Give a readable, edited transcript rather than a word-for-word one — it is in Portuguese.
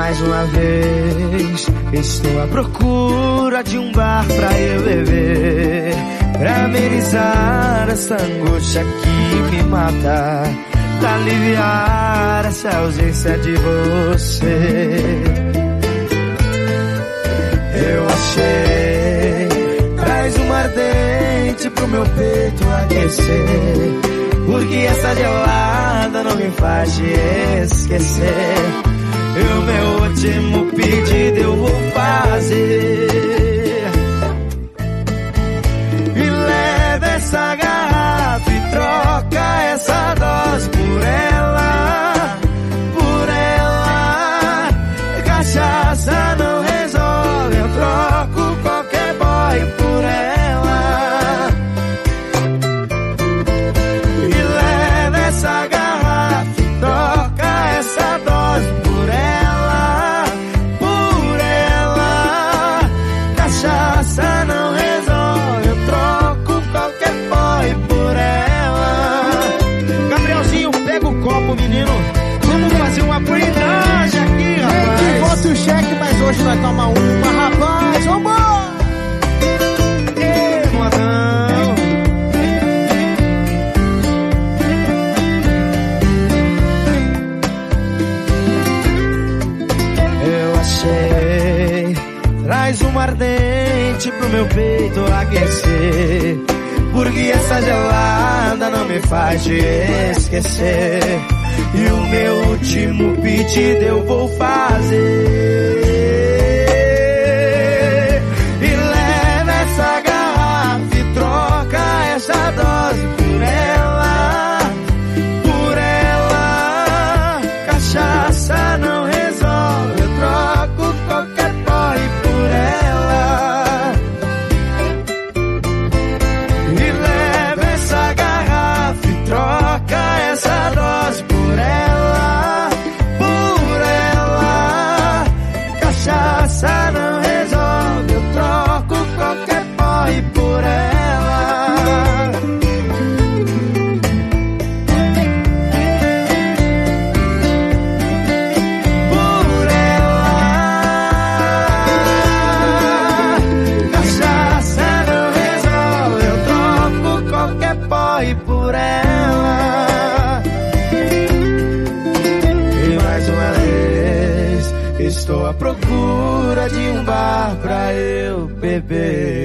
mais uma vez estou à procura de um bar pra eu beber, pra amenizar essa angústia que me mata, pra aliviar essa ausência de você. Eu achei, traz uma ardente pro meu peito aquecer, porque essa gelada não me faz te esquecer. E o meu último pedido eu vou fazer. Me leva essa garrafa e troca essa dose por ela, por ela. Cachaça não resolve, eu troco qualquer boy por ela. Me leva essa garrafa e troca essa dose por ela, por ela. Cachaça não resolve, eu troco qualquer boy por ela. Gabrielzinho, pega o copo, menino. Vamos fazer uma brindagem aqui, rapaz. Que volta o cheque, mas hoje nós toma uma, rapaz. Vambora! Ei, modão. Eu achei, traz uma ardente pro meu peito aquecer, porque essa gelada não me faz te esquecer. E o meu último pedido eu vou fazer. E leva essa garrafa e troca essa dose por ela, por ela. Cachaça não resolve, eu troco qualquer boy por ela. E leva essa garrafa e troca essa dose por ela, por ela. Cachaça não resolve, eu troco qualquer boy por ela. Por ela. Cachaça não resolve, eu troco qualquer boy por ela. E mais uma vez estou à procura de um bar pra eu beber.